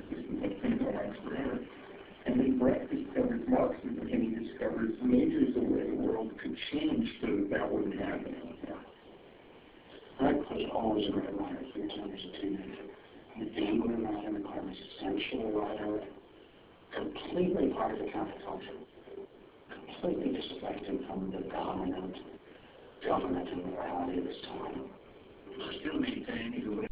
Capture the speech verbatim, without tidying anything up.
systems like Thermodynamics forever. And then Brett discovers Marxism, and he discovers majors of the way the world could change so that that wouldn't happen anymore. Brett was always a great writer, three times a teenager. An angry writer, an essential writer, completely part of the counterculture, completely disconnected from the dominant government and morality of his time. I still maintain he